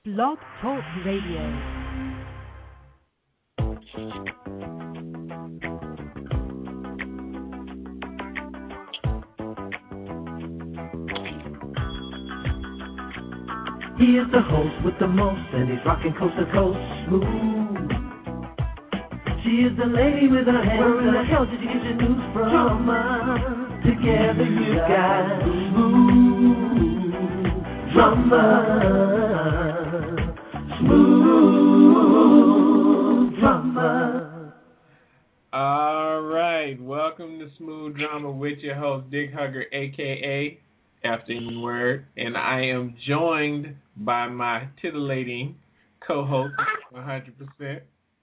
Blog Talk Radio. He is the host with the most, and he's rocking coast to coast, smooth. She is the lady with her hands. Where in the hell did you get your news from? Drama. Together you got smooth drama. Smooth drama. All right, welcome to Smooth Drama with your host, Dick Hugger, a.k.a. Afternoon Word, and I am joined by my titillating co-host, 100%.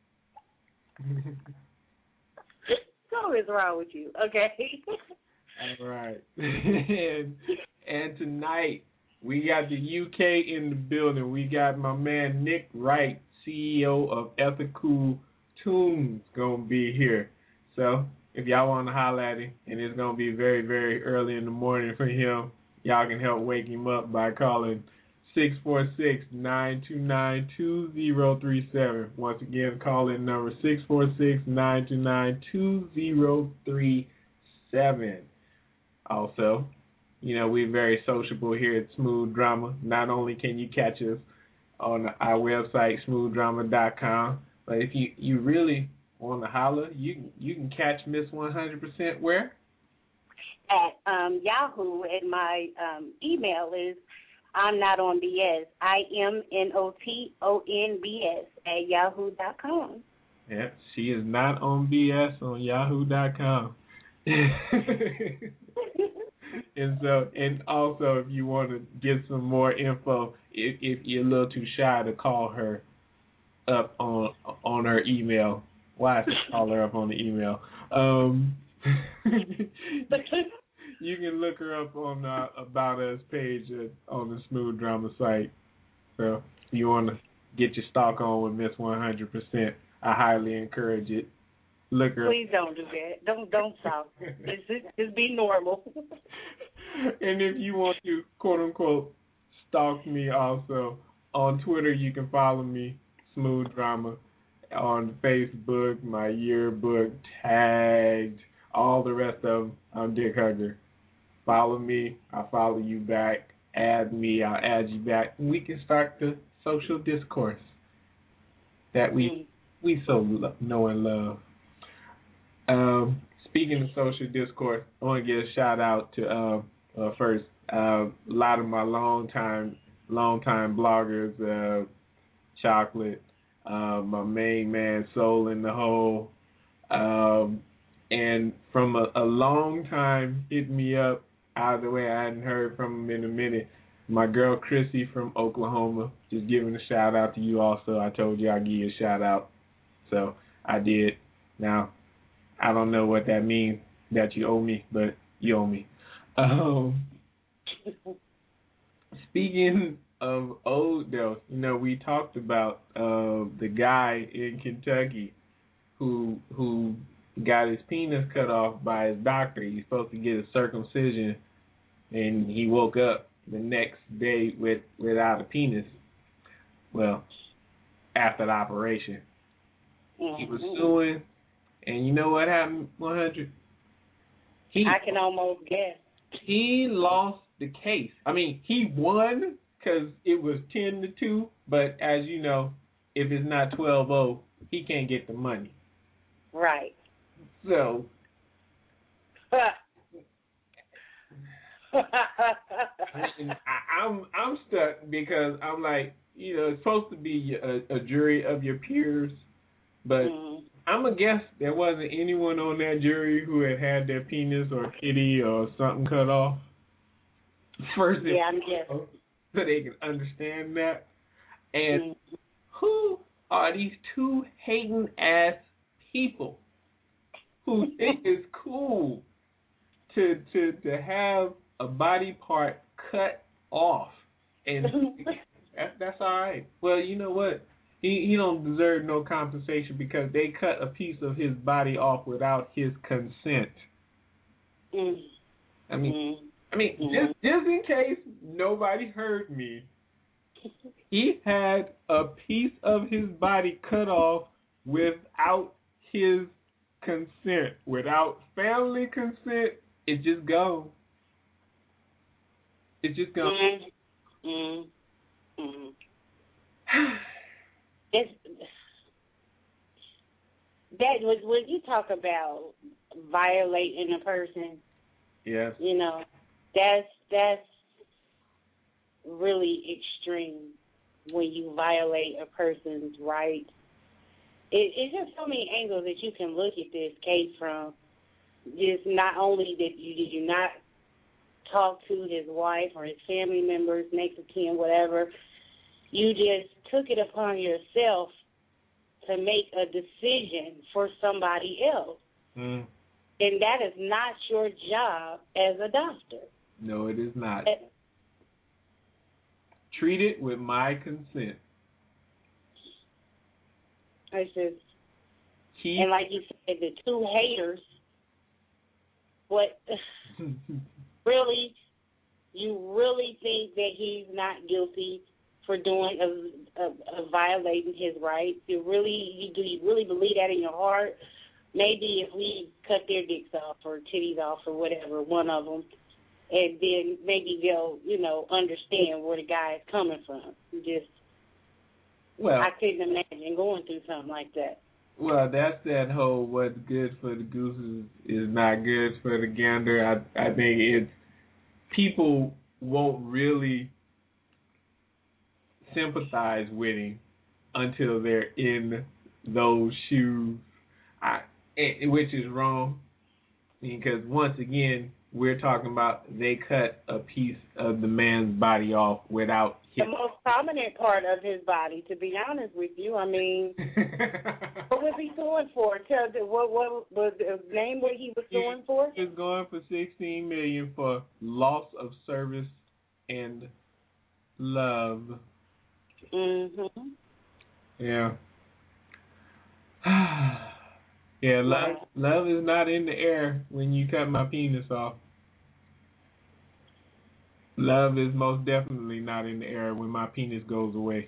So is wrong with you, okay? All right. and tonight, we got the UK in the building. We got my man Nick Wright, CEO of Ethical Tunes, going to be here. So, if y'all want to holler at him, and it's going to be very, very early in the morning for him, y'all can help wake him up by calling 646-929-2037. Once again, call in number 646-929-2037. Also, you know, we're very sociable here at Smooth Drama. Not only can you catch us on our website, smoothdrama.com, but if you really want to holler, you can catch Miss 100% where? At Yahoo, and my email is I'm not on BS. IMNOTONBS at yahoo.com. Yeah, she is not on BS on yahoo.com. and also if you want to get some more info, if you're a little too shy to call her up on her email, why I should call her up on the email? You can look her up on the About Us page on the Smooth Drama site. So if you want to get your stock on with Miss 100%, I highly encourage it. Look her Please don't do that. Don't stop. Just be normal. And if you want to, quote unquote, stalk me also, on Twitter you can follow me, Smooth Drama. On Facebook, my yearbook, tagged, all the rest of them, I'm Dick Hugger. Follow me, I'll follow you back. Add me, I'll add you back. And we can start the social discourse that we so know and love. Speaking of social discourse, I want to give a shout out to first a lot of my longtime bloggers, Chocolate, my main man Soul in the Hole, and from a long time hit me up out of the way. I hadn't heard from him in a minute. My girl Chrissy from Oklahoma, just giving a shout out to you also. I told you I'd give you a shout out, so I did. Now, I don't know what that means that you owe me, but you owe me. Speaking of old though, you know, we talked about the guy in Kentucky who got his penis cut off by his doctor. He's supposed to get a circumcision, and he woke up the next day without a penis. Well, after the operation. He was suing, and you know what happened, 100? I can almost guess. He lost the case. I mean, he won because it was 10-2, but as you know, if it's not 12-0, he can't get the money. Right. So, I'm stuck because I'm like, you know, it's supposed to be a jury of your peers, but I'm going to guess there wasn't anyone on that jury who had their penis or kitty or something cut off. First, I'm guessing. So they can understand that. And who are these two hating ass people who think it's cool to have a body part cut off? And that's all right. Well, you know what? He don't deserve no compensation because they cut a piece of his body off without his consent. I mean, just in case nobody heard me, He had a piece of his body cut off without his consent, without family consent. It just goes. It just goes. That was when you talk about violating a person. Yes. You know, that's really extreme when you violate a person's rights. It's just so many angles that you can look at this case from. Just not only that did you not talk to his wife or his family members, next of kin, whatever, you just took it upon yourself to make a decision for somebody else. And that is not your job as a doctor. No, it is not. Treat it with my consent. It's just, and like you said, the two haters, what, really, you really think that he's not guilty for doing a violating his rights? Do you really believe that in your heart? Maybe if we cut their dicks off or titties off or whatever, one of them, and then maybe they'll, understand where the guy is coming from. I couldn't imagine going through something like that. Well, that's that whole what's good for the goose is not good for the gander. I think it's people won't really sympathize with him until they're in those shoes, which is wrong, because once again, we're talking about they cut a piece of the man's body off without the most prominent part of his body, to be honest with you. I mean, what was he suing for? What was the name what he was suing for? He was going for $16 million for loss of service and love. Yeah. Yeah, love is not in the air when you cut my penis off. Love is most definitely not in the air when my penis goes away.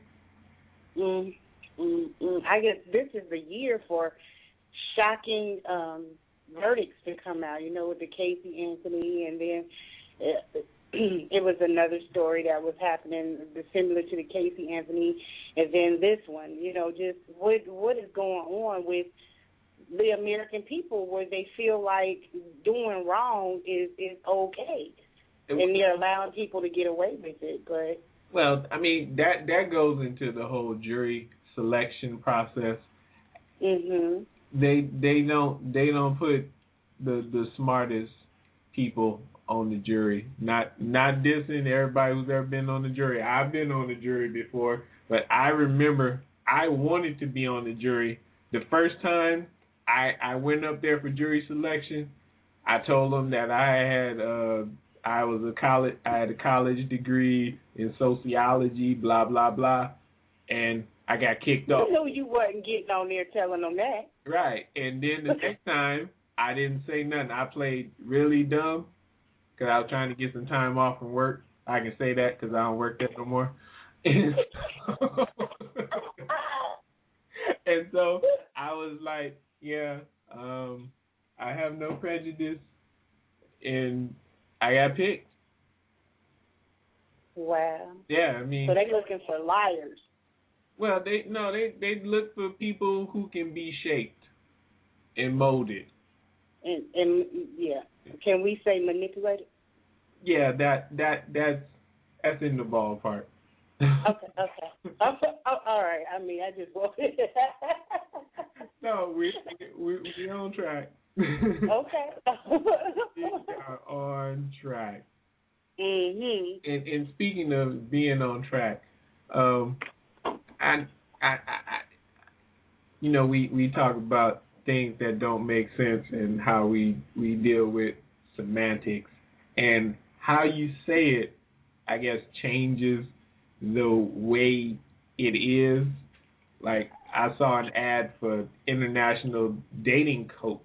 I guess this is the year for shocking verdicts to come out, with the Casey Anthony, and then it was another story that was happening similar to the Casey Anthony, and then this one, just what is going on with the American people where they feel like doing wrong is okay. And they're allowing people to get away with it, but well, I mean that goes into the whole jury selection process. They don't put the smartest people on the jury. Not dissing everybody who's ever been on the jury. I've been on the jury before, but I remember I wanted to be on the jury. The first time I went up there for jury selection, I told them that I had a college degree in sociology, blah, blah, blah, and I got kicked off. I knew you wasn't getting on there telling them that. Right, and then the next time, I didn't say nothing. I played really dumb because I was trying to get some time off from work. I can say that because I don't work there no more. And so I was like, yeah, I have no prejudice, and I got picked. Wow. Yeah, I mean. So they looking for liars. Well, they look for people who can be shaped and molded. And yeah, can we say manipulated? Yeah, that's in the ballpark. Okay. All right. I mean, I just wanted. No, we're on track. Okay. We are on track. Mm-hmm. And speaking of being on track, we talk about things that don't make sense and how we deal with semantics, and how you say it, I guess, changes the way it is. Like, I saw an ad for international dating coach,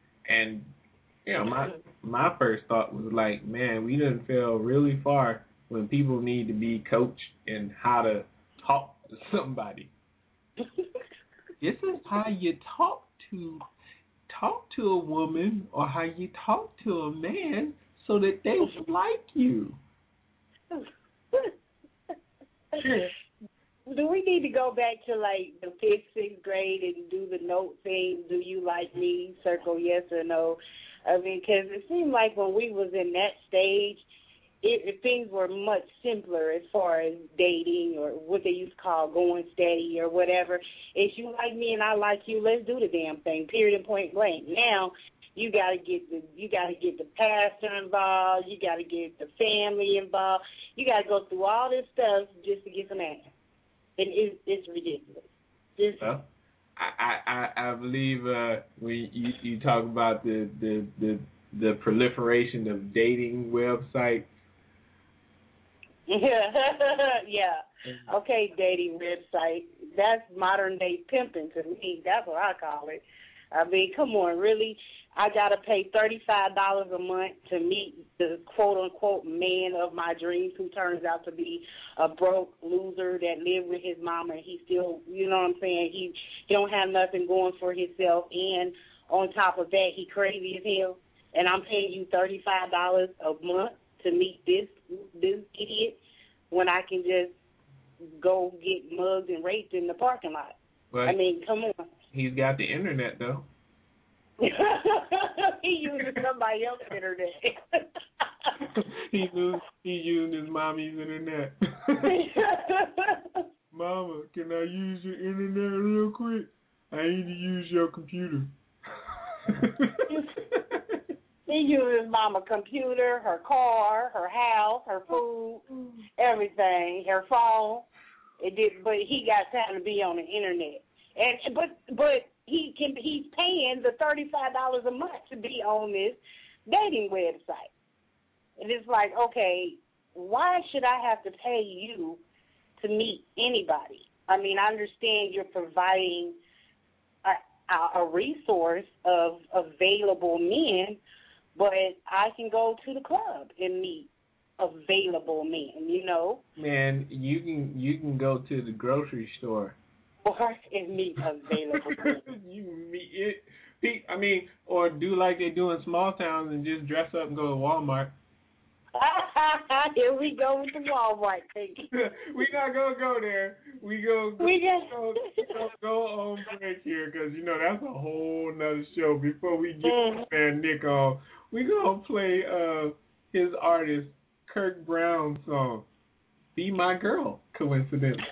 and my first thought was like, man, we done fell really far when people need to be coached in how to talk to somebody. This is how you talk to a woman, or how you talk to a man, so that they will like you. Do we need to go back to like the 5th, 6th grade and do the note thing? Do you like me? Circle yes or no. I mean, because it seemed like when we was in that stage, things were much simpler as far as dating, or what they used to call going steady or whatever. If you like me and I like you, let's do the damn thing. Period and point blank. Now you gotta get the pastor involved. You gotta get the family involved. You gotta go through all this stuff just to get some ass. And it's ridiculous. Well, I believe when you talk about the proliferation of dating websites. Yeah. Okay, dating website. That's modern day pimping to me. That's what I call it. I mean, come on, really? I got to pay $35 a month to meet the quote-unquote man of my dreams, who turns out to be a broke loser that lived with his mama, and he still, you know what I'm saying, he don't have nothing going for himself, and on top of that, he crazy as hell, and I'm paying you $35 a month to meet this idiot when I can just go get mugged and raped in the parking lot. But I mean, come on. He's got the internet, though. He uses somebody else's internet. He used his mommy's internet. Mama, can I use your internet real quick? I need to use your computer. He uses mama computer, her car, her house, her food, everything, her phone. But he got time to be on the internet. And but he's paying the $35 a month to be on this dating website. And it's like, okay, why should I have to pay you to meet anybody? I mean, I understand you're providing a resource of available men, but I can go to the club and meet available men, you know? Man, you can go to the grocery store. Or and meet available men. You meet it. I mean, or do like they do in small towns and just dress up and go to Walmart. Here we go with the Walmart thing. We not gonna go there. We go on break here, because you know that's a whole nother show. Before we get man Nick on, we gonna play his artist Kirk Brown's song "Be My Girl." Coincidentally.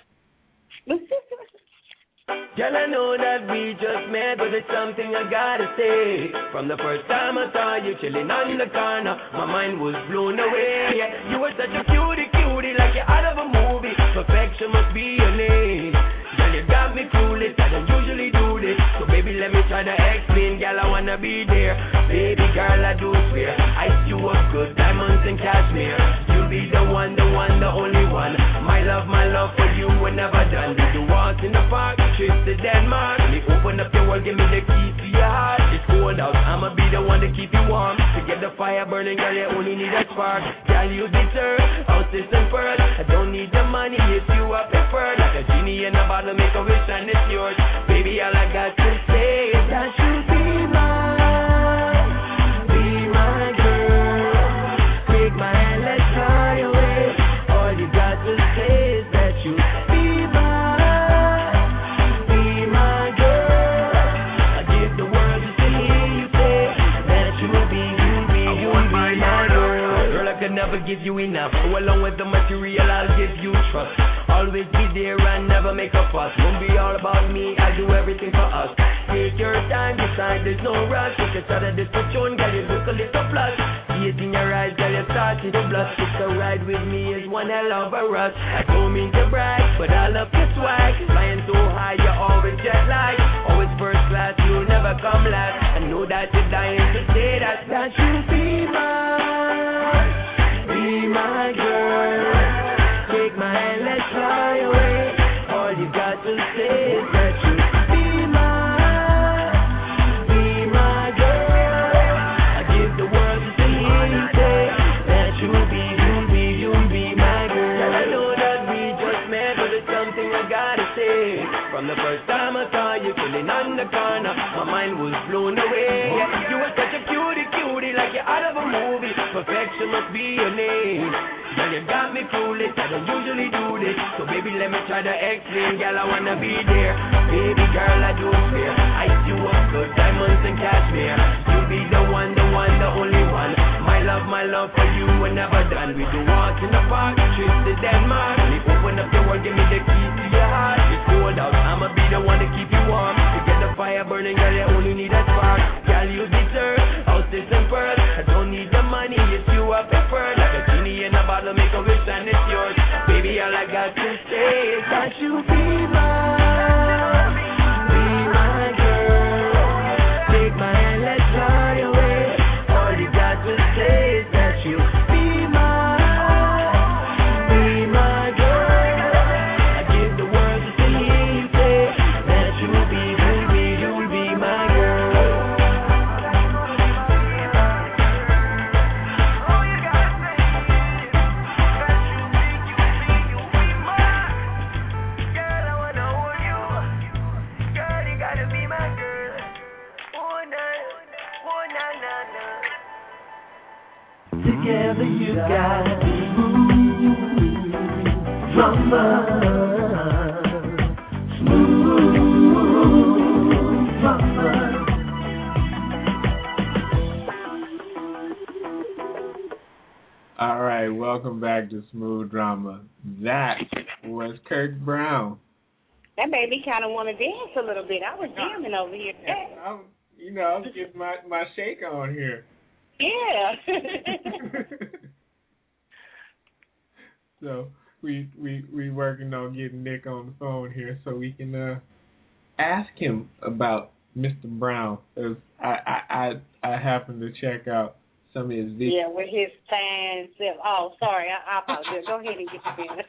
Girl, I know that we just met, but there's something I gotta say. From the first time I saw you chilling on the corner, my mind was blown away. Yeah, you were such a cutie, like you're out of a movie. Perfection must be your name. Girl, you got me clueless, I don't usually do this. So baby, let me try to explain. Girl, I wanna be there. Baby girl, I do swear, ice you up good, diamonds and cashmere. You'll be the one, the only one. My love for you will never done. Did you walk in the park, trips to Denmark? Let me open up your world, give me the keys to your heart. It's cold out, I'ma be the one to keep you warm. To get the fire burning, girl, you only need a spark. Girl, you deserve houses and pearls. I don't need the money if you are preferred. Like a genie in a bottle, make a wish and it's yours. Baby, all I got to say is that you be mine. Be my girl. Take my hand, let's fly away. All you got to say is that you be mine. Be my girl. I give the world just to hear you say that you be my girl. Girl, I could never give you enough. Go along with the material, I'll give you trust. Always be there and never make a fuss. Won't be all about me, I'll do everything for us. Take your time, decide there's no rush. If you start this fortune, girl, you look a little flush. See it in your eyes, girl, you start to blush. It's a ride with me is one hell of a rush. I don't mean to brag, but I love your swag. Flying so high, you're always jet lag. Always first class, you'll never come last. I know that you're dying to say that you be mine. Be my girl. Take my hand, let's fly away. All you got to say is that you be mine. Be my girl. I give the world to see you say that you'll be my thing I gotta say. From the first time I saw you chilling on the corner, my mind was blown away. You were such a cutie, like you're out of a movie. Perfection must be your name. Girl, you got me clueless, I don't usually do this. So baby, let me try to explain. Girl, I wanna be there. Baby girl, I don't fear. Ice you up good, diamonds and cashmere. You'll be the one, the only one. My love for you will never done. We do walk in the park, trips to Denmark. When you open up your world, give me the keys to your heart. It's cold out, I'ma be the one to keep you warm. To get the fire burning, girl, you only need a spark. Girl, you deserve houses and pearls. I don't need the money, it's you I prefer. Like a genie in a bottle, make a wish and it's yours. Baby, all I got to say is that you be mine. Be my girl. Take my hand, let's fly away. All you got to say is that you be my girl. I give the world to see you say that you'll be my girl. All you gotta say is that you'll be my girl. I wanna hold you. Girl, you gotta be my girl. Oh na, Together you got smooth drama. All right, welcome back to Smooth Drama. That was Kirk Brown. That made me kind of want to dance a little bit. I was jamming over here today. I'm getting my shake on here. Yeah. So we working on getting Nick on the phone here so we can ask him about Mr. Brown. Cause I happened to check out some of his videos. Yeah, with his fans. Oh, sorry, I apologize. Go ahead and get the business.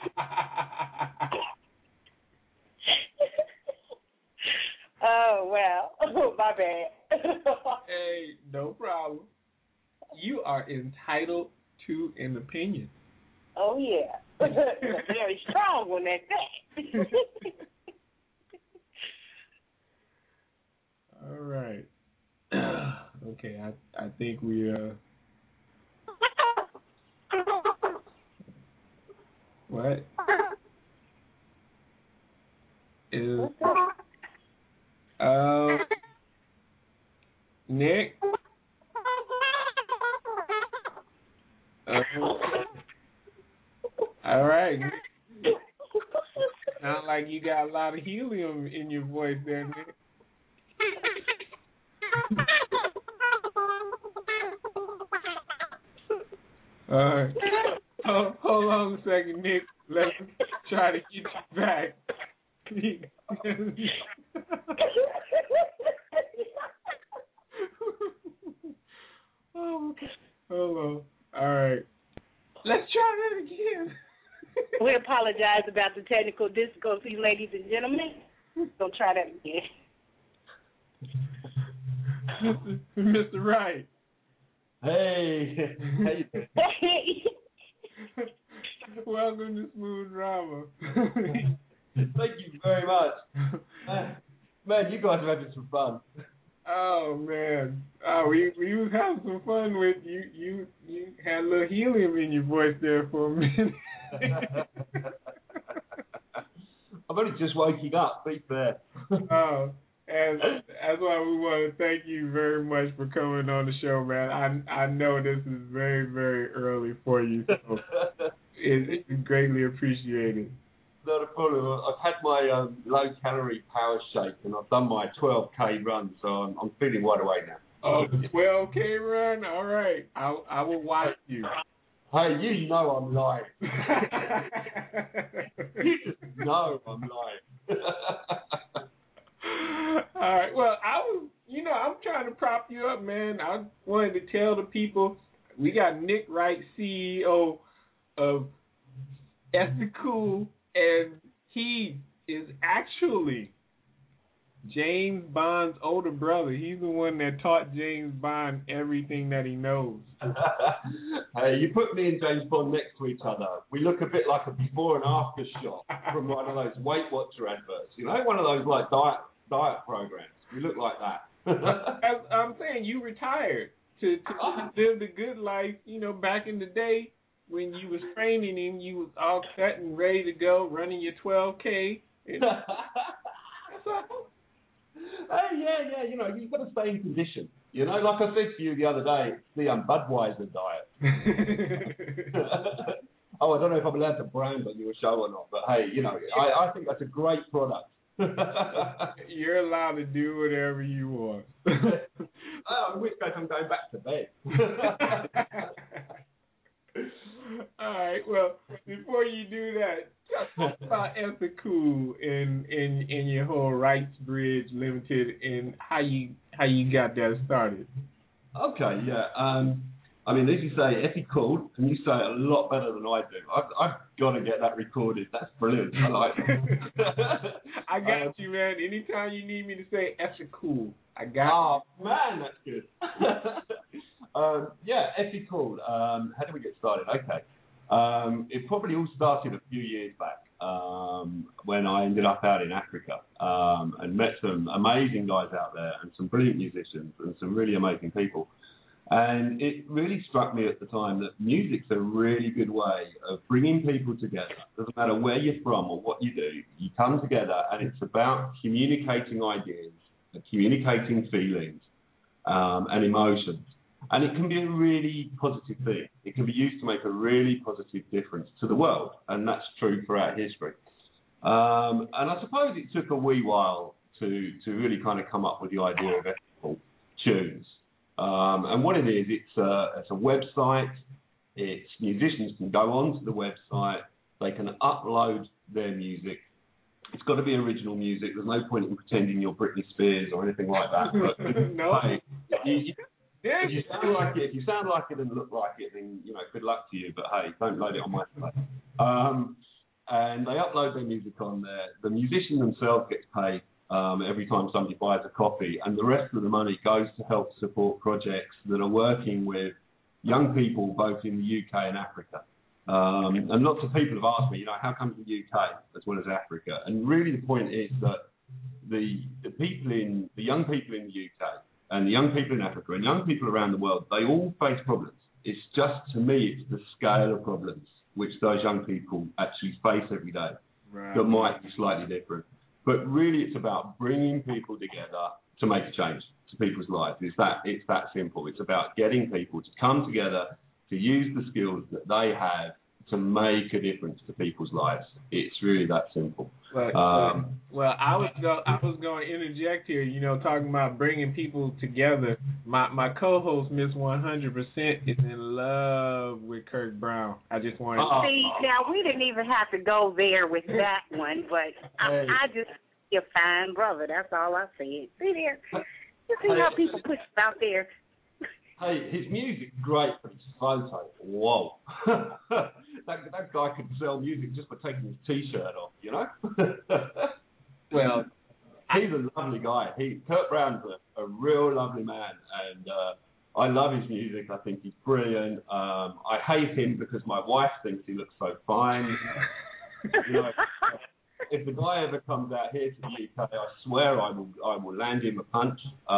Oh well, my bad. Hey, no problem. You are entitled to an opinion. Oh, yeah. Very strong on that thing. All right. Okay, I think we what is Nick? All right. Sound like you got a lot of helium in your voice there, Nick. All right. Hold on a second, Nick. Let's try to get you back. Oh, okay. Hold on. All right. Let's try that again. We apologize about the technical difficulties, ladies and gentlemen. Don't try that again. Mr. Wright. Hey. How you doing? Welcome to Smooth Drama. Thank you very much. Man, you guys are having some fun. Oh man, we was having some fun with you. You had a little helium in your voice there for a minute. I'm only just waking up. Be fair. Oh, and that's why we want to thank you very much for coming on the show, man. I know this is very, very early for you, so it's greatly appreciated. Not a problem. I've had my low-calorie power shake, and I've done my 12K run, so I'm feeling wide awake now. Oh, 12K run? All right. I will watch you. Hey, you know I'm lying. You just know I'm lying. All right. Well, I'm trying to prop you up, man. I wanted to tell the people we got Nick Wright, CEO of Ethicool, and he is actually James Bond's older brother. He's the one that taught James Bond everything that he knows. Hey, you put me and James Bond next to each other. We look a bit like a before and after shot from one of those Weight Watcher adverts. You know, one of those like diet programs. We look like that. I'm saying you retired to live the good life. You know, back in the day when you was training him, you was all set and ready to go, running your 12K. That's all. Yeah, you know, you've got to stay in condition. You know, like I said to you the other day, it's the Budweiser diet. Oh, I don't know if I'm allowed to brand on your show or not, but hey, you know, I think that's a great product. You're allowed to do whatever you want. Oh, in which case I'm going back to bed. All right. Well, before you do that, talk about Ethicool in your whole Rights Bridge Limited and how you got that started. Okay. Yeah. I mean, as you say, Ethicool, and you say it a lot better than I do. I've got to get that recorded. That's brilliant. I like it. I got you, man. Anytime you need me to say Ethicool, I got you. Oh, man, that's good. Yeah, Ethicool. How did we get started? Okay. It probably all started a few years back when I ended up out in Africa and met some amazing guys out there and some brilliant musicians and some really amazing people. And it really struck me at the time that music's a really good way of bringing people together. Doesn't matter where you're from or what you do, you come together and it's about communicating ideas, communicating feelings and emotions. And it can be a really positive thing. It can be used to make a really positive difference to the world, and that's true throughout history. And I suppose it took a wee while to really kind of come up with the idea of ethical tunes. And what it is, it's a website. It's musicians can go onto the website. They can upload their music. It's got to be original music. There's no point in pretending you're Britney Spears or anything like that. But, no. If you sound like it and look like it, then you know, good luck to you. But hey, don't load it on my site. And they upload their music on there. The musician themselves gets paid every time somebody buys a copy, and the rest of the money goes to help support projects that are working with young people both in the UK and Africa. And lots of people have asked me, you know, how come the UK as well as Africa? And really, the point is that the young people in the UK. And the young people in Africa and young people around the world, they all face problems. It's just, to me, it's the scale of problems which those young people actually face every day that might be slightly different. But really, it's about bringing people together to make a change to people's lives. It's that simple. It's about getting people to come together to use the skills that they have to make a difference to people's lives. It's really that simple. Well, I was going to interject here. You know, talking about bringing people together. My co-host, Miss 100%, is in love with Kirk Brown. I just wanted to see. Now we didn't even have to go there with that one, but I just you're a fine brother. That's all I said. See there, you see how people put you out there. Hey, his music's great, but his photo, whoa. that guy could sell music just by taking his T-shirt off, you know? Well, he's a lovely guy. Kurt Brown's a real lovely man, and I love his music. I think he's brilliant. I hate him because my wife thinks he looks so fine. You know, if the guy ever comes out here to the UK, I swear I will land him a punch.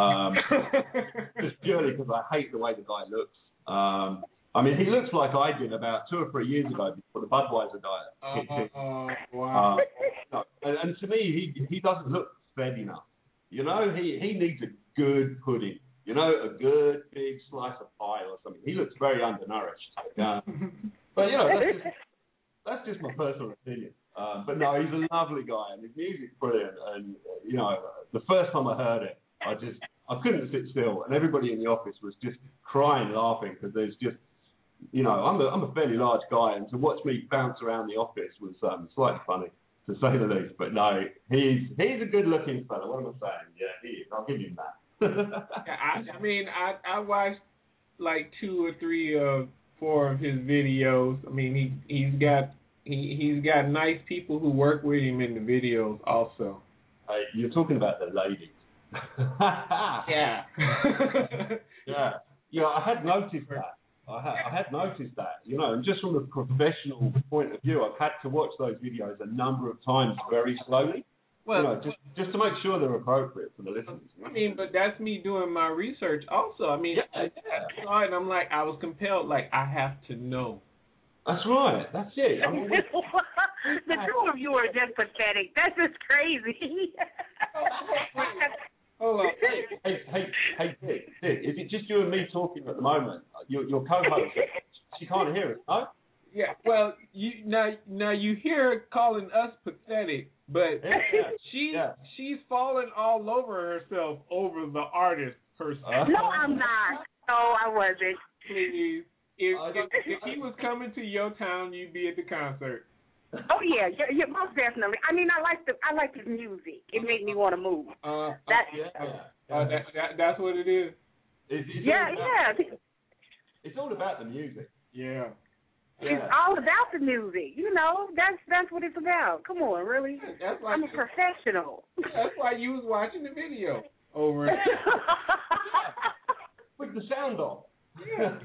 Just purely because I hate the way the guy looks. I mean, he looks like I did about 2 or 3 years ago before the Budweiser diet. Wow. And to me, he doesn't look fed enough. You know, he needs a good pudding. You know, a good big slice of pie or something. He looks very undernourished. But you know, that's just my personal opinion. But no, he's a lovely guy, and his music's brilliant. And you know, the first time I heard it, I couldn't sit still, and everybody in the office was just crying, laughing, because there's just, you know, I'm a fairly large guy, and to watch me bounce around the office was slightly funny, to say the least. But no, he's a good-looking fella. What am I saying? Yeah, he is. I'll give him that. I mean, I watched like 2 or 3 or 4 of his videos. I mean, he's got nice people who work with him in the videos also. You're talking about the ladies. Yeah. Yeah, I had noticed that. I had noticed that, you know, and just from a professional point of view, I've had to watch those videos a number of times very slowly. Well, you know, just to make sure they're appropriate for the listeners. I mean, but that's me doing my research also. I mean, I saw it and I'm like, I was compelled, like, I have to know. That's right. That's it. I mean, the two of you are just pathetic. That's just crazy. Hold on. Hey, Dick, is it just you and me talking at the moment? Your co-host, she can't hear us, no? Yeah, well, now you hear her calling us pathetic, but she's fallen all over herself over the artist herself. No, I'm not. No, I wasn't. Please, if he was coming to your town, you'd be at the concert. Oh yeah, most definitely. I mean, I like his music. It made me want to move. That's what it is. It's all about the music. Yeah. It's all about the music. You know, that's what it's about. Come on, really? I'm a professional. That's why you was watching the video over. With the sound off. Yeah.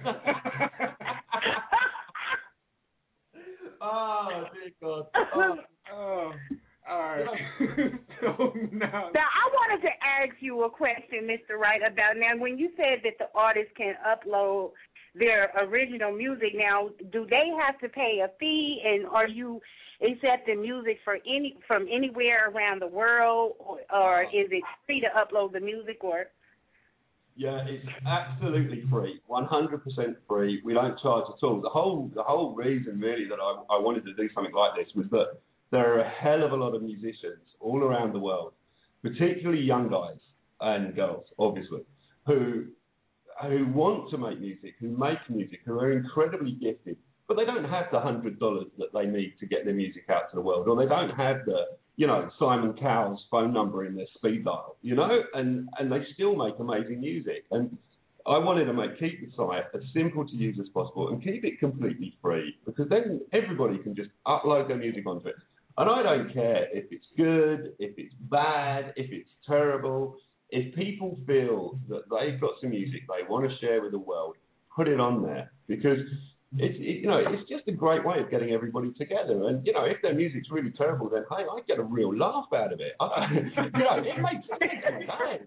Oh, dear God. Oh. All right. So now I wanted to ask you a question, Mr. Wright, about now when you said that the artist can upload their original music. Now, do they have to pay a fee, and are you accepting music from anywhere around the world, or is it free to upload the music? Or yeah, it's absolutely free, 100% free. We don't charge at all. The whole reason really that I wanted to do something like this was that there are a hell of a lot of musicians all around the world, particularly young guys and girls, obviously, who want to make music, who make music, who are incredibly gifted, but they don't have the $100 that they need to get their music out to the world, or they don't have the, you know, Simon Cowell's phone number in their speed dial, you know, and they still make amazing music. And I wanted to keep the site as simple to use as possible and keep it completely free, because then everybody can just upload their music onto it. And I don't care if it's good, if it's bad, if it's terrible. If people feel that they've got some music they want to share with the world, put it on there, because it's just a great way of getting everybody together. And you know, if their music's really terrible, then hey, I get a real laugh out of it. It makes sense.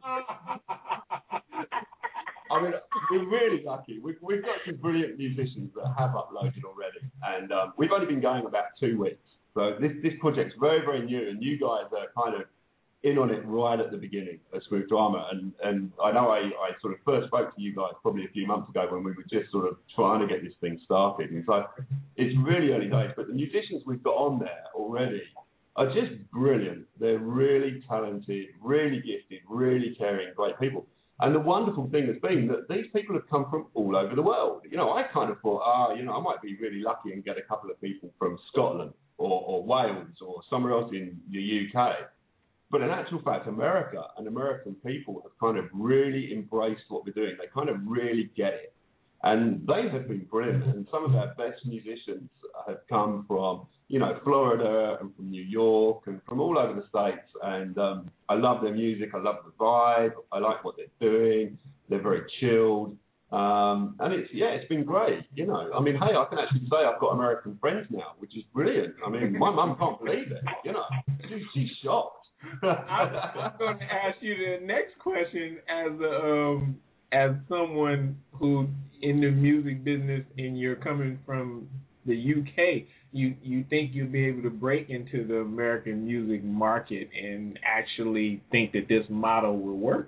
I mean, we're really lucky. We've got some brilliant musicians that have uploaded already, and we've only been going about 2 weeks. So this project's very, very new, and you guys are kind of in on it right at the beginning of Smooth Drama. And I know I sort of first spoke to you guys probably a few months ago when we were just sort of trying to get this thing started. And so it's really early days, but the musicians we've got on there already are just brilliant. They're really talented, really gifted, really caring, great people. And the wonderful thing has been that these people have come from all over the world. You know, I kind of thought, I might be really lucky and get a couple of people from Scotland or Wales or somewhere else in the UK. But in actual fact, America and American people have kind of really embraced what we're doing. They kind of really get it. And they have been brilliant. And some of our best musicians have come from, you know, Florida and from New York and from all over the States. And I love their music. I love the vibe. I like what they're doing. They're very chilled. And it's been great, you know. I mean, hey, I can actually say I've got American friends now, which is brilliant. I mean, my mum can't believe it, you know. She's shocked. I'm going to ask you the next question as someone who's in the music business and you're coming from the UK. You think you'll be able to break into the American music market and actually think that this model will work?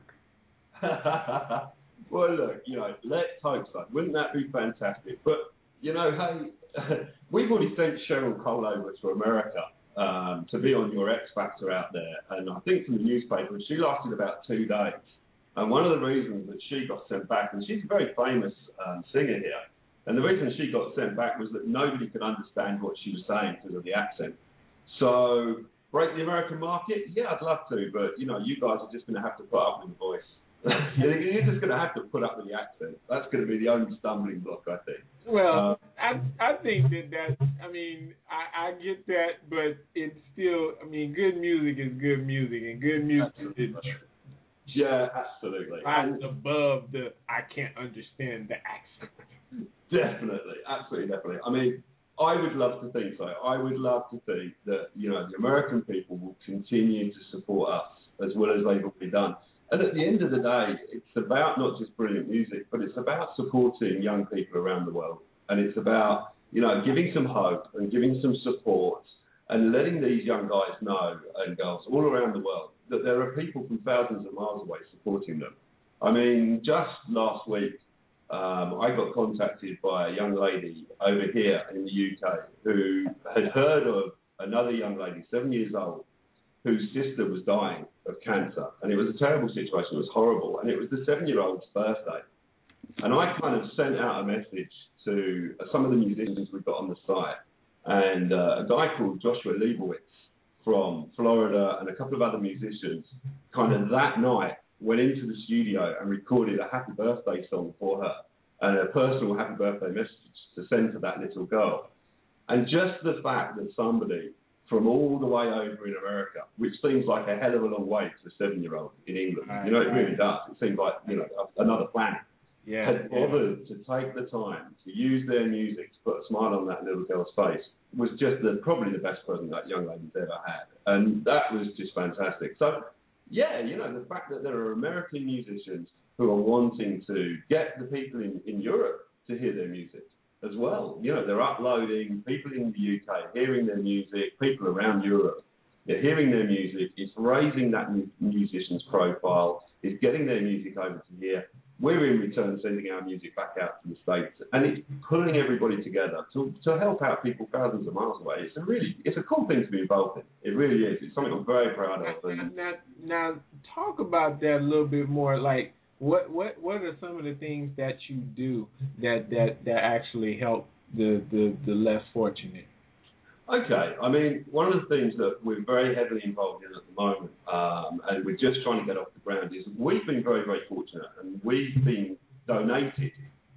Well, look, you know, let's hope so. Wouldn't that be fantastic? But, you know, hey, we've already sent Cheryl Cole over to America to be on your X Factor out there. And I think from the newspaper, she lasted about 2 days. And one of the reasons that she got sent back, and she's a very famous singer here, and the reason she got sent back was that nobody could understand what she was saying because of the accent. So, break the American market? Yeah, I'd love to, but, you know, you guys are just going to have to put up with the voice. You're just going to have to put up with the accent. That's going to be the only stumbling block, I think. Well, I think that I mean I get that, but it's still, I mean, good music is good music, and good music is yeah, absolutely. and above the I can't understand the accent. Definitely, absolutely, definitely. I mean, I would love to think so. I would love to think that, you know, the American people will continue to support us as well as they've already done. And at the end of the day, it's about not just brilliant music, but it's about supporting young people around the world. And it's about, you know, giving some hope and giving some support and letting these young guys know and girls all around the world that there are people from thousands of miles away supporting them. I mean, just last week, I got contacted by a young lady over here in the UK who had heard of another young lady, 7 years old, whose sister was dying of cancer. And it was a terrible situation. It was horrible. And it was the 7-year-old's birthday. And I kind of sent out a message to some of the musicians we've got on the site. And a guy called Joshua Leibowitz from Florida and a couple of other musicians kind of that night went into the studio and recorded a happy birthday song for her and a personal happy birthday message to send to that little girl. And just the fact that somebody from all the way over in America, which seems like a hell of a long way to a 7-year-old in England, you know, it really does. It seems like, you know, another planet. Had bothered to take the time to use their music to put a smile on that little girl's face was just probably the best present that young lady's ever had. And that was just fantastic. So, yeah, you know, the fact that there are American musicians who are wanting to get the people in Europe to hear their music as well. You know, they're uploading, people in the UK hearing their music, people around Europe, they're hearing their music, it's raising that musician's profile, it's getting their music over to here. We're in return sending our music back out to the States, and it's pulling everybody together to help out people thousands of miles away. It's a cool thing to be involved in. It really is. It's something I'm very proud of. Now talk about that a little bit more. Like, what are some of the things that you do that actually help the less fortunate? Okay, I mean, one of the things that we're very heavily involved in at the moment, and we're just trying to get off the ground, is we've been very, very fortunate, and we've been donated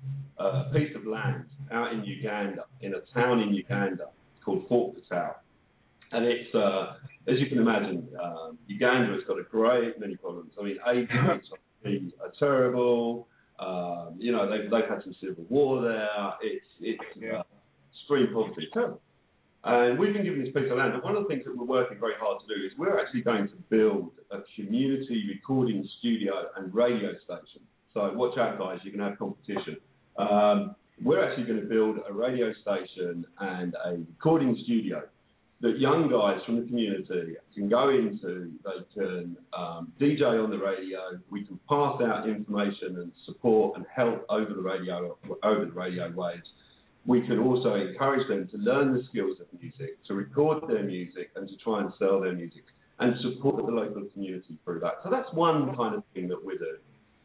a piece of land out in Uganda, in a town in Uganda called Fort Katau. And it's, as you can imagine, Uganda has got a great many problems. I mean, AIDS are terrible. You know, they've had some civil war there. It's extreme poverty, terrible. And we've been given this piece of land, and one of the things that we're working very hard to do is we're actually going to build a community recording studio and radio station. So watch out, guys, you're going to have competition. We're actually going to build a radio station and a recording studio that young guys from the community can go into. They can DJ on the radio. We can pass out information and support and help over the radio waves. We can also encourage them to learn the skills of music, to record their music, and to try and sell their music, and support the local community through that. So that's one kind of thing that we're doing.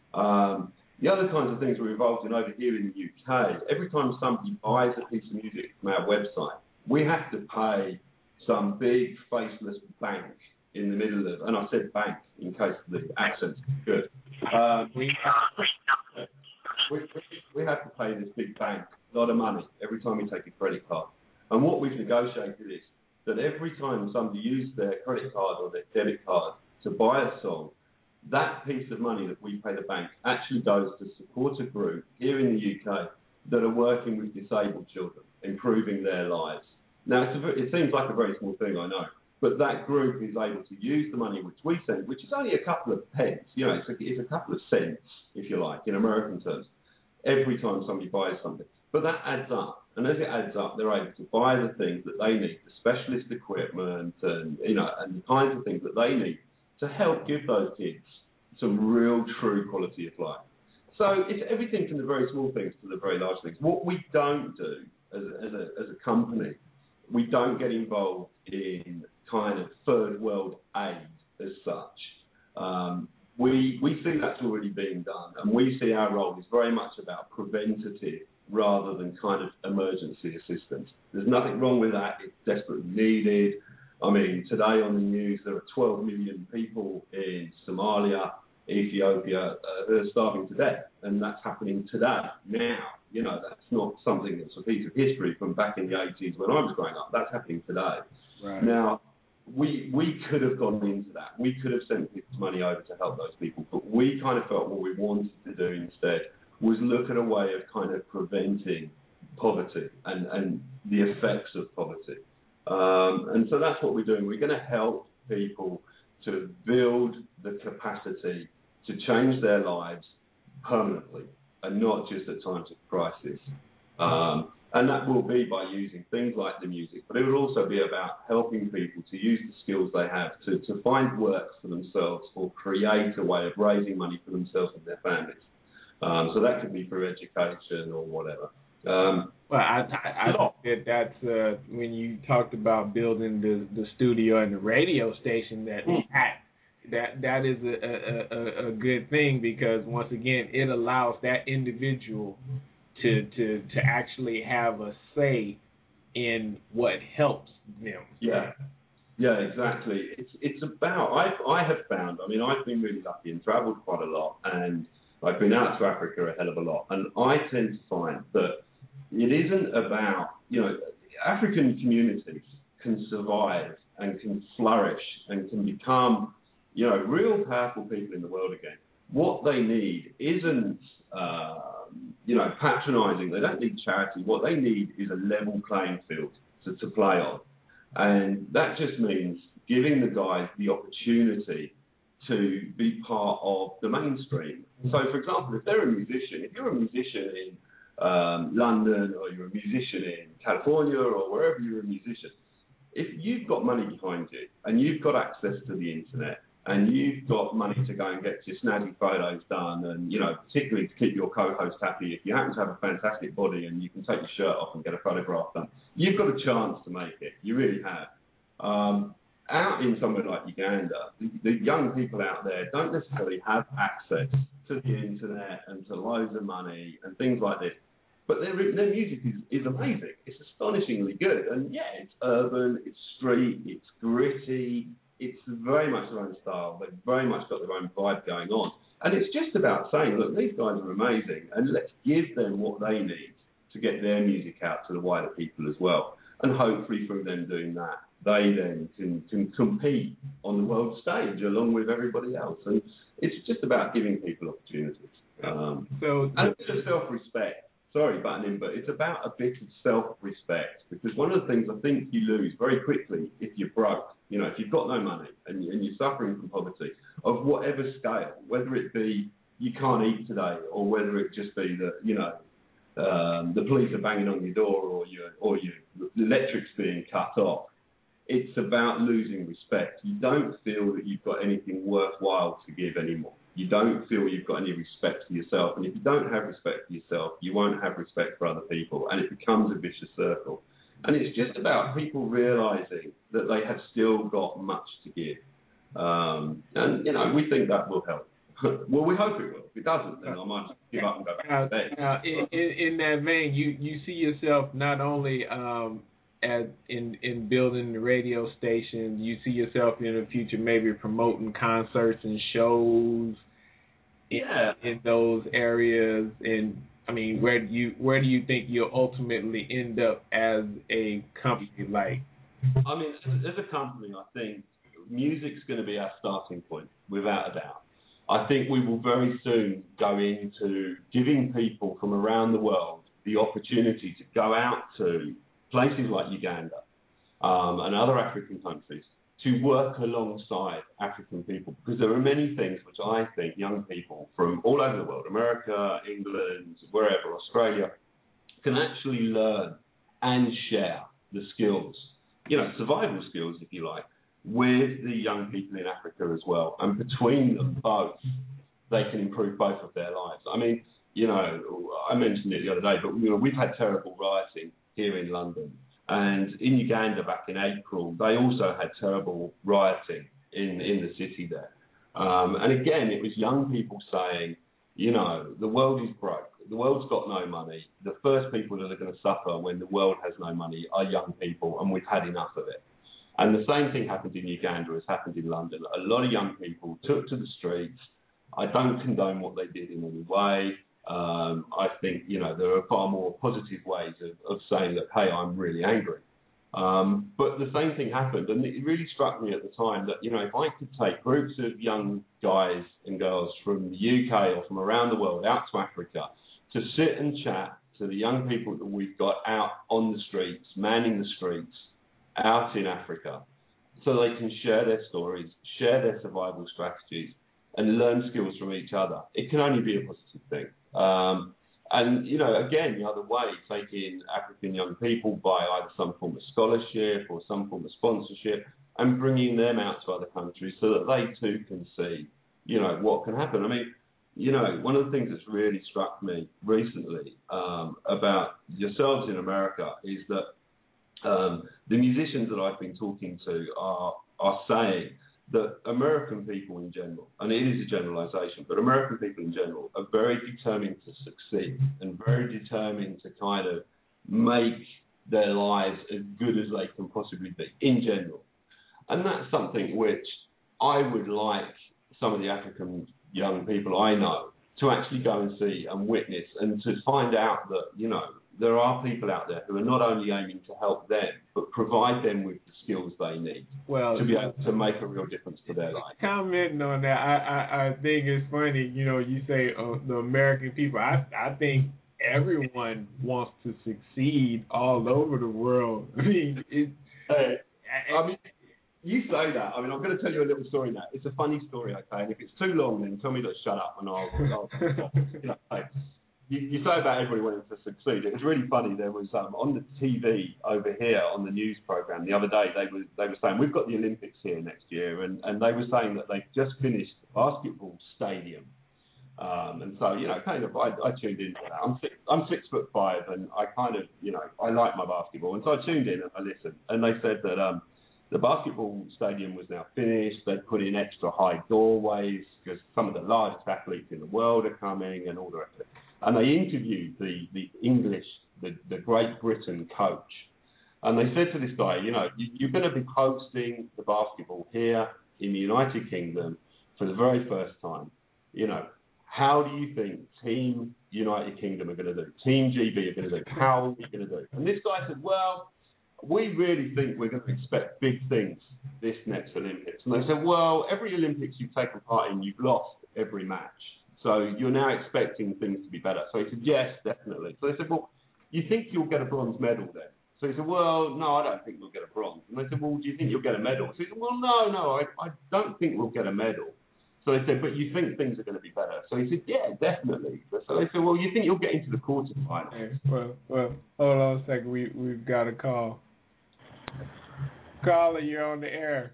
The other kinds of things we're involved in over here in the UK, every time somebody buys a piece of music from our website, we have to pay some big faceless bank in the middle of, and I said bank in case the accent's good. We have to pay this big bank a lot of money every time we take a credit card. And what we've negotiated is that every time somebody uses their credit card or their debit card to buy a song, that piece of money that we pay the bank actually goes to support a group here in the UK that are working with disabled children, improving their lives. Now, it seems like a very small thing, I know, but that group is able to use the money which we send, which is only a couple of pence, you know, it's a couple of cents, if you like, in American terms, every time somebody buys something. But that adds up, and as it adds up, they're able to buy the things that they need, the specialist equipment, and you know, and the kinds of things that they need to help give those kids some real, true quality of life. So it's everything from the very small things to the very large things. What we don't do as a company, we don't get involved in kind of third world aid as such. We see that's already being done, and we see our role is very much about preventative rather than kind of emergency assistance. There's nothing wrong with that. It's desperately needed. I mean, today on the news, there are 12 million people in Somalia, Ethiopia, who are starving to death, and that's happening today, now. You know, that's not something that's a piece of history from back in the 80s when I was growing up. That's happening today. Right. Now, we could have gone into that. We could have sent people's money over to help those people, but we kind of felt what we wanted to do instead was look at a way of kind of preventing poverty and the effects of poverty. And so that's what we're doing. We're going to help people to build the capacity to change their lives permanently and not just at times of crisis. And that will be by using things like the music, but it will also be about helping people to use the skills they have to find work for themselves or create a way of raising money for themselves and their families. So that could be through education or whatever. Well, I think that's when you talked about building the studio and the radio station that is a good thing, because once again it allows that individual to actually have a say in what helps them. Yeah, exactly. It's about I have found. I mean, I've been really lucky and travelled quite a lot, and I've been out to Africa a hell of a lot, and I tend to find that it isn't about, African communities can survive and can flourish and can become, real powerful people in the world again. What they need isn't, patronising. They don't need charity. What they need is a level playing field to play on. And that just means giving the guys the opportunity to be part of the mainstream. So, for example, if you're a musician in London, or you're a musician in California, or wherever you're a musician, if you've got money behind you and you've got access to the internet and you've got money to go and get your snazzy photos done, and particularly to keep your co-host happy, if you happen to have a fantastic body and you can take your shirt off and get a photograph done, you've got a chance to make it. You really have. Out in somewhere like Uganda, the young people out there don't necessarily have access to the internet and to loads of money and things like this. But their music is amazing. It's astonishingly good. And yeah, it's urban, it's street, it's gritty, it's very much their own style. They've very much got their own vibe going on. And it's just about saying, look, these guys are amazing, and let's give them what they need to get their music out to the wider people as well. And hopefully through them doing that, they then can compete on the world stage along with everybody else. And it's just about giving people opportunities. And it's just self-respect. Sorry, butting in, but it's about a bit of self-respect, because one of the things I think you lose very quickly if you're broke, if you've got no money and you're suffering from poverty of whatever scale, whether it be you can't eat today, or whether it just be that, the police are banging on your door, or your electric's being cut off. It's about losing respect. You don't feel that you've got anything worthwhile to give anymore. You don't feel you've got any respect for yourself. And if you don't have respect for yourself, you won't have respect for other people. And it becomes a vicious circle. And it's just about people realising that they have still got much to give. And, we think that will help. Well, we hope it will. If it doesn't, then I might just give up and go back to bed. Now, in that vein, you see yourself not only in building the radio station, you see yourself in the future maybe promoting concerts and shows in those areas. And I mean, where do you think you'll ultimately end up as a company? I mean, as a company, I think music's going to be our starting point, without a doubt. I think we will very soon go into giving people from around the world the opportunity to go out to places like Uganda and other African countries to work alongside African people, because there are many things which I think young people from all over the world, America, England, wherever, Australia, can actually learn and share the skills, survival skills, if you like, with the young people in Africa as well. And between them both, they can improve both of their lives. I mean, I mentioned it the other day, but we've had terrible rioting here in London. And in Uganda back in April, they also had terrible rioting in the city there. And again, it was young people saying, the world is broke. The world's got no money. The first people that are going to suffer when the world has no money are young people, and we've had enough of it. And the same thing happened in Uganda as happened in London. A lot of young people took to the streets. I don't condone what they did in any way. I think, there are far more positive ways of saying that, hey, I'm really angry. But the same thing happened, and it really struck me at the time that, if I could take groups of young guys and girls from the UK or from around the world out to Africa to sit and chat to the young people that we've got out on the streets, manning the streets, out in Africa, so they can share their stories, share their survival strategies, and learn skills from each other, it can only be a positive thing. And, again, the other way, taking African young people by either some form of scholarship or some form of sponsorship and bringing them out to other countries so that they too can see, what can happen. I mean, one of the things that's really struck me recently about yourselves in America is that the musicians that I've been talking to are saying that American people in general, and it is a generalization, but American people in general are very determined to succeed and very determined to kind of make their lives as good as they can possibly be in general. And that's something which I would like some of the African young people I know to actually go and see and witness, and to find out that, there are people out there who are not only aiming to help them, but provide them with the skills they need to be able to make a real difference to their life. Commenting on that, I think it's funny, you say the American people. I think everyone wants to succeed all over the world. I mean, you say that. I mean, I'm going to tell you a little story now. It's a funny story, okay? And if it's too long, then tell me to shut up, and I'll You say about everybody wanting to succeed. It was really funny. There was on the TV over here on the news program the other day. They were saying we've got the Olympics here next year, and they were saying that they've just finished the basketball stadium. And so kind of I tuned into that. I'm 6'5", and I kind of I like my basketball, and so I tuned in and I listened. And they said that the basketball stadium was now finished. They put in extra high doorways because some of the largest athletes in the world are coming, and all the rest of it. And they interviewed the English, the Great Britain coach. And they said to this guy, you're going to be hosting the basketball here in the United Kingdom for the very first time. How do you think Team United Kingdom are going to do? Team GB are going to do? How are we going to do? And this guy said, well, we really think we're going to expect big things this next Olympics. And they said, well, every Olympics you've taken part in, you've lost every match. So you're now expecting things to be better. So he said, yes, definitely. So they said, well, you think you'll get a bronze medal then? So he said, well, no, I don't think we'll get a bronze. And they said, well, do you think you'll get a medal? So he said, well, no, I don't think we'll get a medal. So they said, but you think things are going to be better? So he said, yeah, definitely. So they said, well, you think you'll get into the quarterfinals? Hey, well, hold on a second. We've got a call. Caller, you're on the air.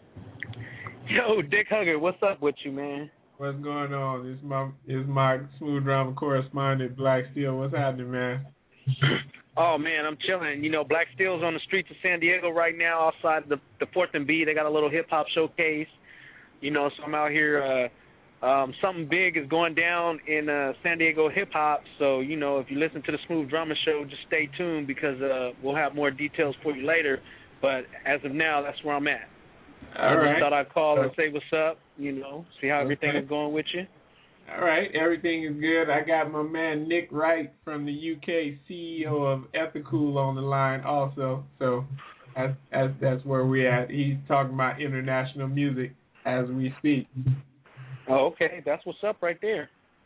Yo, Dick Hugger, what's up with you, man? What's going on? It's my Smooth Drama correspondent, Black Steel. What's happening, man? Oh, man, I'm chilling. Black Steel's on the streets of San Diego right now outside the 4th and B. They got a little hip-hop showcase. So I'm out here. Something big is going down in San Diego hip-hop. So, if you listen to the Smooth Drama show, just stay tuned because we'll have more details for you later. But as of now, that's where I'm at. All right. I thought I'd call and say what's up, see how everything is going with you. All right, everything is good. I got my man Nick Wright from the UK, CEO of Ethicool, on the line also. So that's where we're at. He's talking about international music as we speak. Oh, okay. That's what's up right there.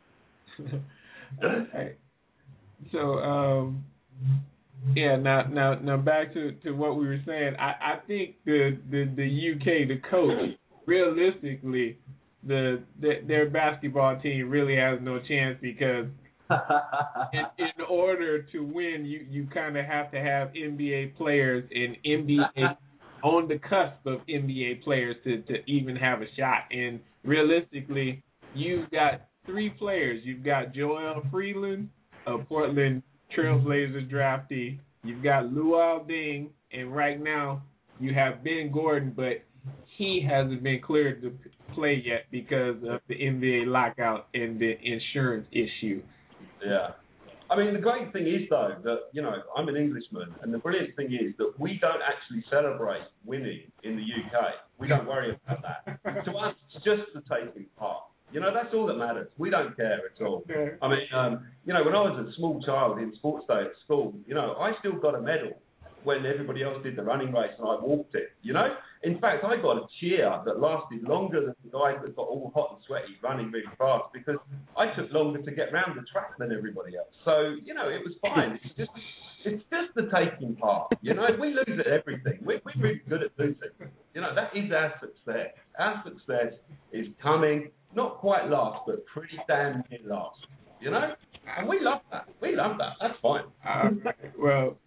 Right. So, yeah, now back to what we were saying. I think the UK, the coach, realistically, their basketball team really has no chance because in order to win, you kind of have to have NBA players and NBA on the cusp of NBA players to even have a shot. And realistically, you've got 3 players. You've got Joel Freeland, a Portland Trailblazers draftee. You've got Luol Deng, and right now you have Ben Gordon, but he hasn't been cleared to play yet because of the NBA lockout and the insurance issue. Yeah. I mean, the great thing is, though, that, I'm an Englishman, and the brilliant thing is that we don't actually celebrate winning in the UK. We don't worry about that. To us, it's just the taking part. That's all that matters. We don't care at all. I mean, You know, when I was a small child in sports day at school, you know, I still got a medal when everybody else did the running race and I walked it, you know? In fact, I got a cheer that lasted longer than the guy that got all hot and sweaty running really fast because I took longer to get round the track than everybody else. So, you know, it was fine. It's just the taking part, you know? We lose at everything. We're really good at losing. You know, that is our success. Our success is coming, not quite last, but pretty damn near last, you know? And we love that. We love that. That's fine. Well...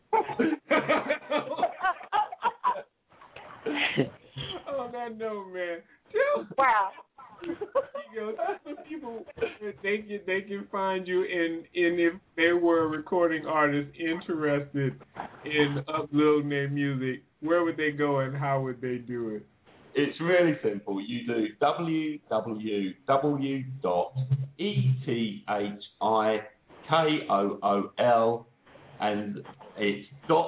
On that note, man. Wow. People, they can find you in if they were recording artists interested in uploading their music, where would they go and how would they do it? It's really simple. You do www.ethikool and it's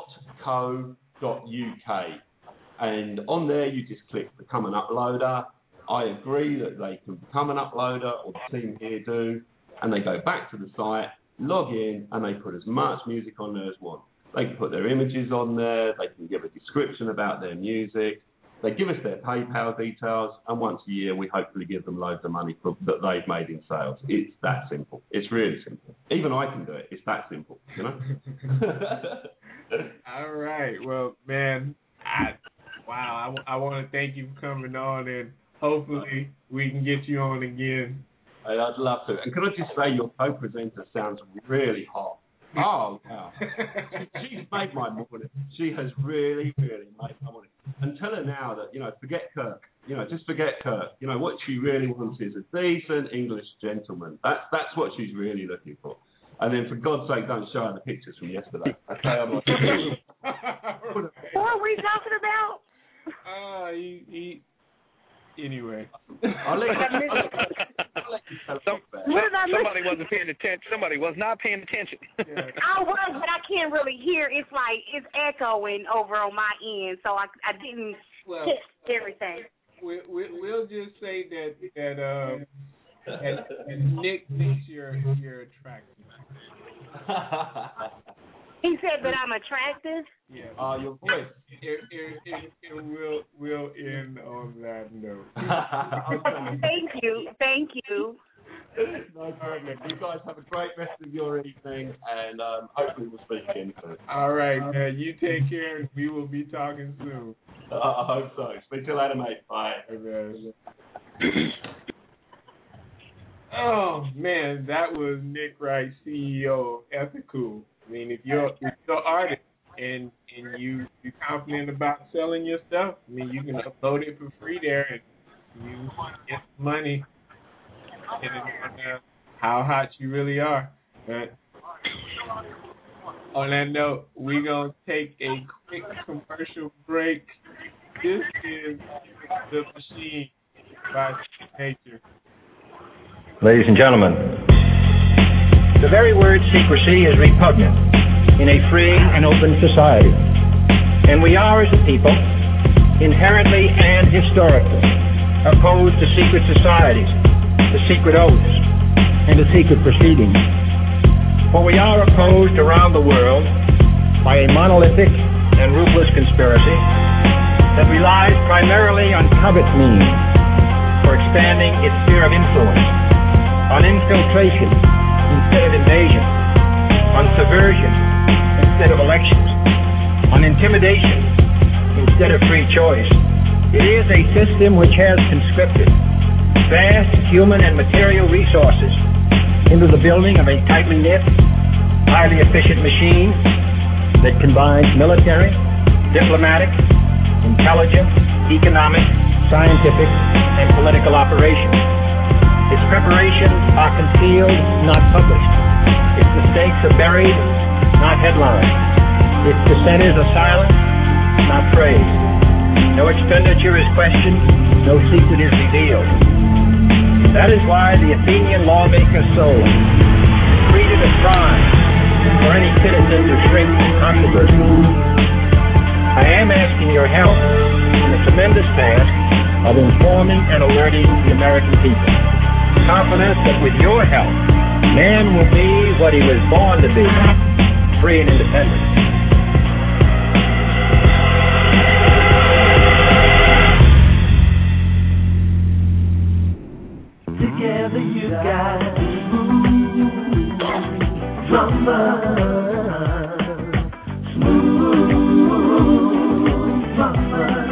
.co.uk. And on there, you just click Become an Uploader. I agree that they can become an uploader, or the team here do, and they go back to the site, log in, and they put as much music on there as want. They can put their images on there. They can give a description about their music. They give us their PayPal details, and once a year, we hopefully give them loads of money that they've made in sales. It's that simple. It's really simple. Even I can do it. It's that simple, you know? All right. Well, man, I want to thank you for coming on, and hopefully we can get you on again. I'd love to. And can I just say, your co-presenter sounds really hot. Oh, wow. She's made my morning. She has really, really made my morning. And tell her now that, you know, forget Kirk. You know, just forget Kirk. You know, what she really wants is a decent English gentleman. That's what she's really looking for. And then, for God's sake, don't show her the pictures from yesterday. Okay, I'm like... What are we talking about? Anyway. Somebody wasn't paying attention. Somebody was not paying attention. Yeah. I was, but I can't really hear. It's like it's echoing over on my end, so I didn't catch everything. We'll just say that Nick thinks you're attractive. He said that I'm attractive. Yeah. Your voice. We'll end on that note. Thank you. No problem. You guys have a great rest of your evening, and hopefully we'll speak again soon. All right, man. You take care, and we will be talking soon. I hope so. Speak to you later, mate. Bye. Oh, man, that was Nick Wright, CEO of Ethikool. I mean, if you're an artist and you're confident about selling your stuff, I mean, you can upload it for free there and you get money depending on how hot you really are. But on that note, we're going to take a quick commercial break. This is The Machine by Nature. Ladies and gentlemen, the very word secrecy is repugnant in a free and open society. And we are, as a people, inherently and historically opposed to secret societies, to secret oaths, and to secret proceedings. For we are opposed around the world by a monolithic and ruthless conspiracy that relies primarily on covert means for expanding its sphere of influence, on infiltration instead of invasion, on subversion instead of elections, on intimidation instead of free choice. It is a system which has conscripted vast human and material resources into the building of a tightly knit, highly efficient machine that combines military, diplomatic, intelligence, economic, scientific, and political operations. Its preparations are concealed, not published. Its mistakes are buried, not headlined. Its dissenters are silent, not praised. No expenditure is questioned, no secret is revealed. That is why the Athenian lawmaker Solon decreed it a crime for any citizen to shrink from controversy. I am asking your help in the tremendous task of informing and alerting the American people. confidence that with your help, man will be what he was born to be, free and independent. Together you got smooth drama. Smooth drama.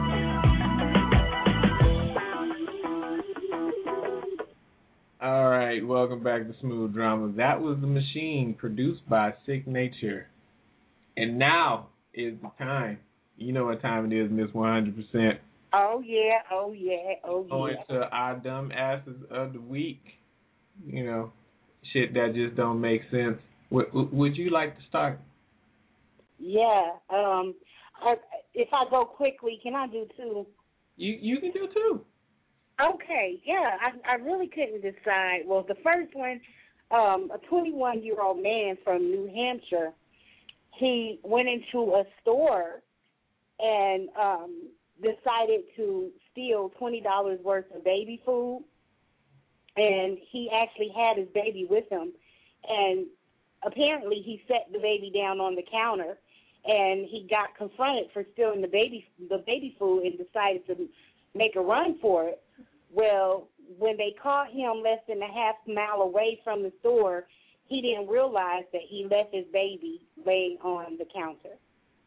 All right, welcome back to Smooth Drama. That was The Machine, produced by Sick Nature. And now is the time. You know what time it is, Miss 100%. Oh, yeah, oh, yeah, oh, yeah. Going to our dumb asses of the week. You know, shit that just don't make sense. Would you like to start? Yeah. If I go quickly, can I do two? You can do two. Okay, yeah. I really couldn't decide. Well, the first one, a 21-year-old man from New Hampshire, he went into a store and decided to steal $20 worth of baby food, and he actually had his baby with him, and apparently he set the baby down on the counter, and he got confronted for stealing the baby food and decided to make a run for it. Well, when they caught him less than a half mile away from the store, he didn't realize that he left his baby laying on the counter.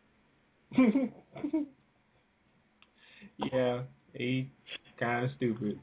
Yeah, he kind of stupid.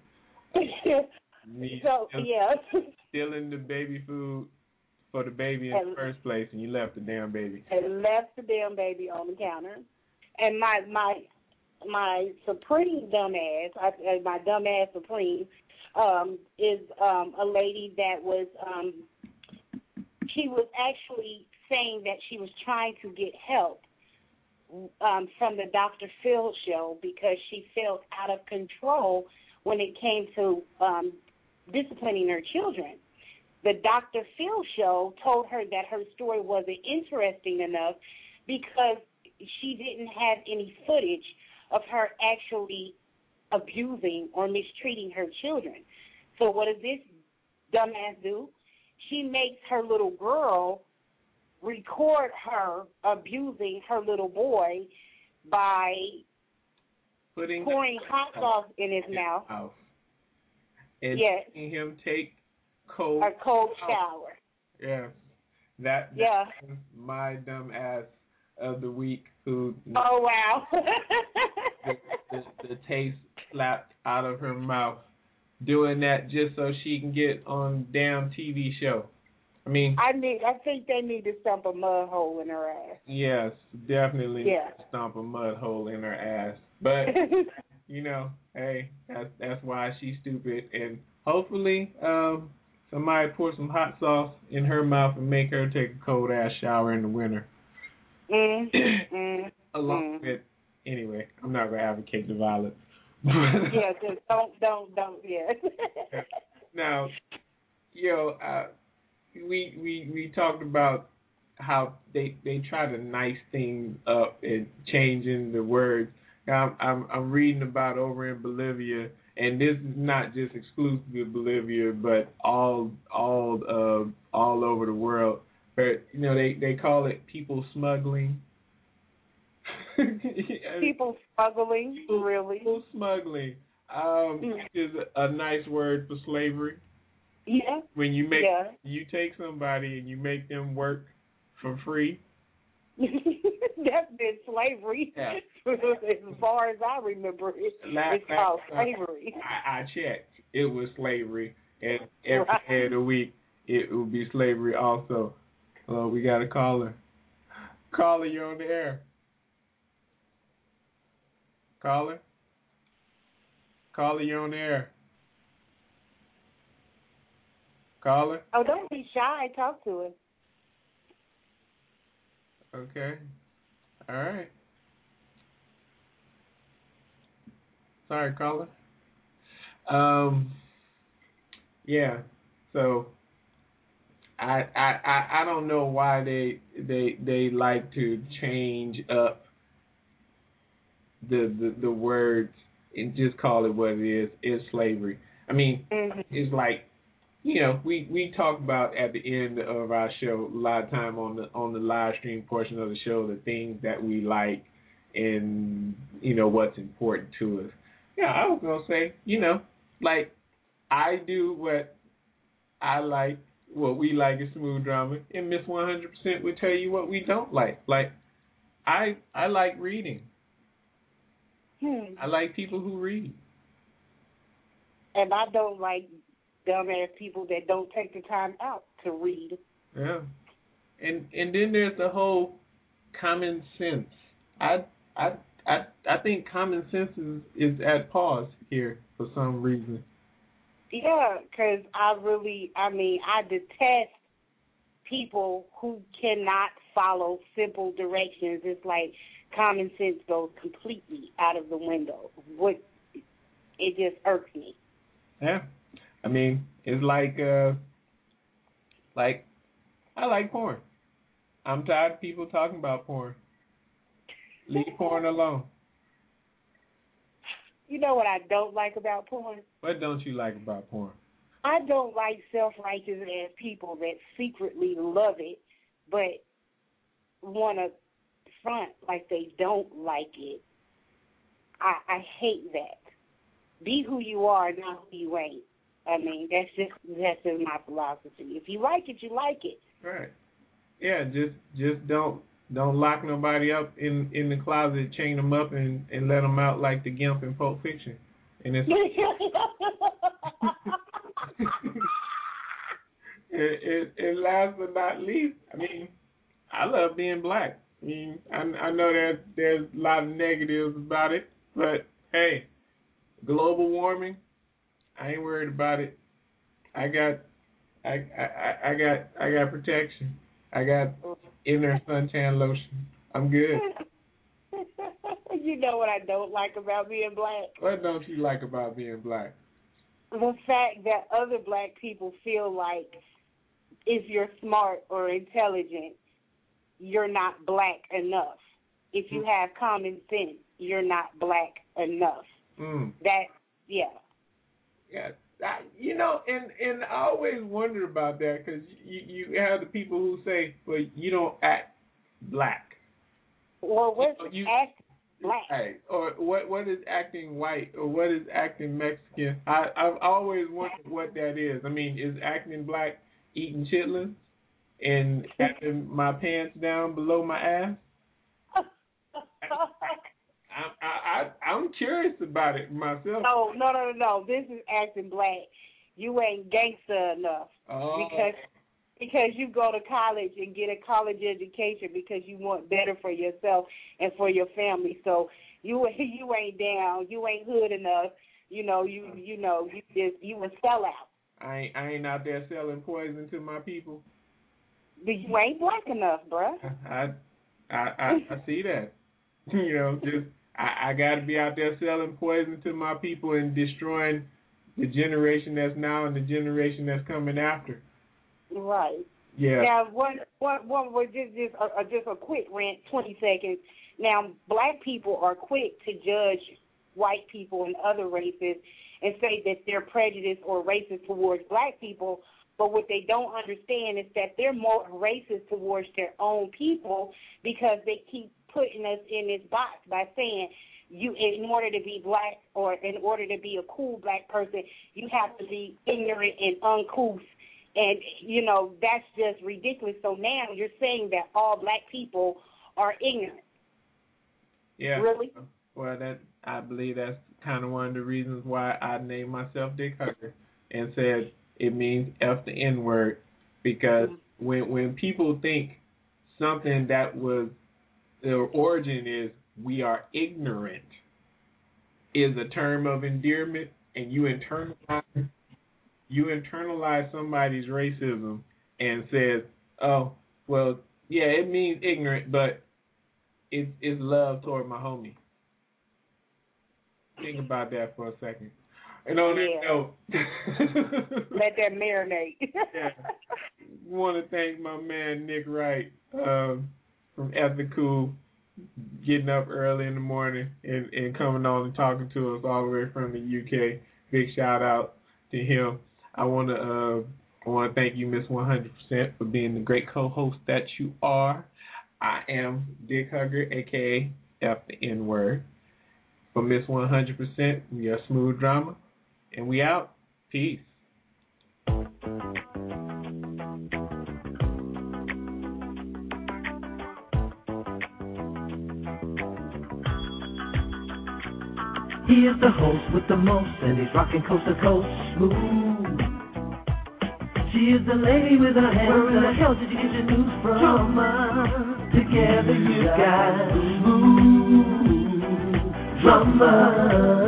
Stealing the baby food for the baby in the first place, and you left the damn baby. And left the damn baby on the counter. And my supreme dumbass, my dumbass supreme, is a lady that was, she was actually saying that she was trying to get help from the Dr. Phil show because she felt out of control when it came to disciplining her children. The Dr. Phil show told her that her story wasn't interesting enough because she didn't have any footage of her actually abusing or mistreating her children. So what does this dumbass do? She makes her little girl record her abusing her little boy by pouring hot sauce in his mouth. And yes. Making him take a cold shower. Yeah. That was my dumb ass of the week who oh wow. the taste slapped out of her mouth, doing that just so she can get on damn TV show. I think they need to stump a mud hole in her ass. Yes, definitely stomp a mud hole in her ass. But you know, hey, that's why she's stupid, and hopefully somebody pour some hot sauce in her mouth and make her take a cold ass shower in the winter. Along with, anyway, I'm not gonna advocate the violence. Yeah, just don't. Yeah. Now, we talked about how they try to nice things up and changing the words. I'm reading about over in Bolivia, and this is not just exclusive to Bolivia, but all over the world. But they call it people smuggling. People smuggling, really? People smuggling, is a nice word for slavery. Yeah. When you take somebody and you make them work for free. That's been slavery. Yeah. As far as I remember, it's called slavery. I checked. It was slavery, and every day of the week it would be slavery also. Hello, we got a caller. Caller, you're on the air. Caller, you're on the air. Caller? Oh, don't be shy. Talk to us. Okay. All right. Sorry, caller. Yeah. So I don't know why they like to change up the words and just call it what it is. It's slavery. I mean, it's like, you know, we talk about at the end of our show a lot of time on the live stream portion of the show the things that we like and, you know, what's important to us. Yeah, I was gonna say, you know, like I do what I like, what we like is Smooth Drama, and Miss 100% would tell you what we don't like. Like I like reading. I like people who read. And I don't like dumbass people that don't take the time out to read. Yeah. And then there's the whole common sense. I think common sense is at pause here for some reason. Yeah, because I detest people who cannot follow simple directions. It's like common sense goes completely out of the window. It just irks me. Yeah. I mean, it's like I like porn. I'm tired of people talking about porn. Leave porn alone. You know what I don't like about porn? What don't you like about porn? I don't like self-righteous ass people that secretly love it, but want to front like they don't like it. I hate that. Be who you are, not who you ain't. I mean, that's just my philosophy. If you like it, you like it. Right. Yeah, just don't lock nobody up in the closet, chain them up, and let them out like the Gimp in Pulp Fiction. And it's and last but not least, I mean, I love being black. I mean, I know that there's a lot of negatives about it, but hey, global warming, I ain't worried about it. I got protection. I got inner suntan lotion. I'm good. You know what I don't like about being black? What don't you like about being black? The fact that other black people feel like if you're smart or intelligent, you're not black enough. If you have common sense, you're not black enough. Yeah. You know, and I always wondered about that because you have the people who say, well, you don't act black. Well, what's act black? Right. Or what is acting white or what is acting Mexican? I've always wondered what that is. I mean, is acting black eating chitlins and having my pants down below my ass? I'm curious about it myself. No. This is acting black. You ain't gangster enough because you go to college and get a college education because you want better for yourself and for your family. So you ain't down. You ain't hood enough. You a sellout. I ain't out there selling poison to my people. But you ain't black enough, bruh. I see that. You know, just I got to be out there selling poison to my people and destroying the generation that's now and the generation that's coming after. Right. Yeah. Now, one was just a quick rant, 20 seconds. Now, black people are quick to judge white people and other races and say that they're prejudiced or racist towards black people. But what they don't understand is that they're more racist towards their own people because they keep putting us in this box by saying in order to be black or in order to be a cool black person, you have to be ignorant and uncouth. And, that's just ridiculous. So now you're saying that all black people are ignorant. Yeah. Really? Well, I believe that's kind of one of the reasons why I named myself Dick Hugger and said it means F the N-word, because when people think something that was their origin is we are ignorant is a term of endearment, and you internalize somebody's racism and says, oh, well, yeah, it means ignorant, but it's love toward my homie. Think about that for a second. And on that note, let that marinate. Yeah. Want to thank my man Nick Wright from Ethical, getting up early in the morning and coming on and talking to us all the way from the UK. Big shout out. to him. I want to thank you, Miss 100%, for being the great co-host that you are. I am Dick Hugger, a.k.a. F the N-word. For Miss 100%, we are Smooth Drama, and we out. Peace. He is the host with the most, and he's rocking coast to coast, smooth. She is the lady with her hands. Where in the hell did you get your news from? Drama. Together you got smooth drama.